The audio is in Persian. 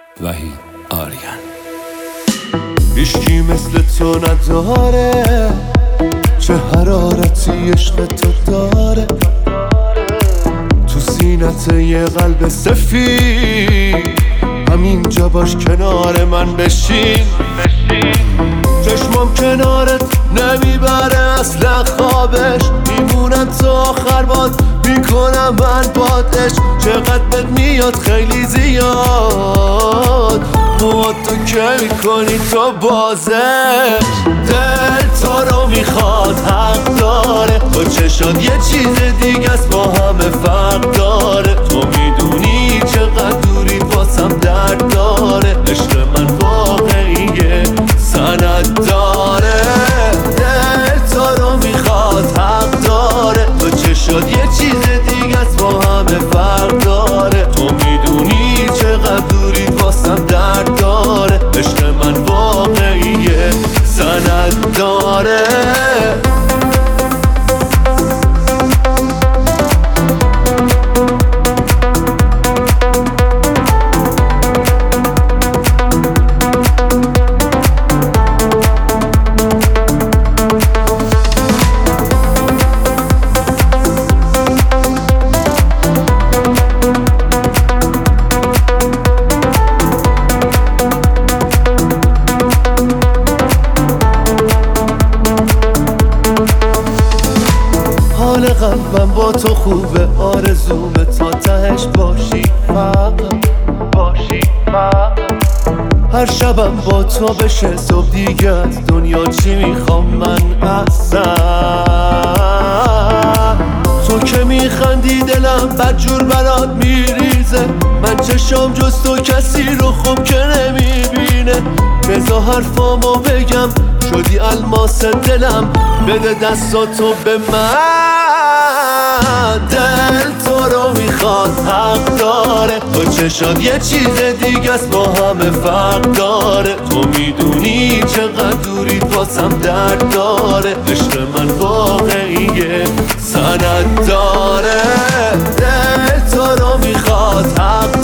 وحید آریان. هیچکی مثل تو نداره، چه حرارتی عشق تو داره. تو سینت یه قلب سفید، همینجا باش کنار من بشین. چشمام کنارت نمیبره اصلا خوابش، میمونم تا آخر باد میکنم من بادش. چقدر بد میاد خیلی زیاد، مواد تو که میکنی تو بازش. دل تو رو میخواد حق داره، تو چشات یه چیز دیگه است با همه فرق داره. تو میدونی چقدر دوری واسم درد داره، عشق من واقعیه سند داره. دل تو رو میخواد حق داره، تو چشات یه چیز دیگه است با همه فرق داره. تو میدونی چقدر دوری واسم درد داره، عشق من واقعیه سند داره. حال قلبم با تو خوبه، آرزومه تا تهش باشی هر شبم با تو بشه صبح دیگه. از دنیا چی میخوام من احسن؟ تو که میخندی دلم بدجور برات میریزه. من چشم جز تو کسی رو خوب که نمیبینه. بذار حرفامو بگم، شدی الماس دلم، بده دستاتو به من. دل تو رو میخواد حق داره، تو چشات یه چیز دیگه است با همه فرق داره. تو میدونی چقدر دوری واسم درد داره، عشق من واقعیه سند داره. دل تو رو میخواد حق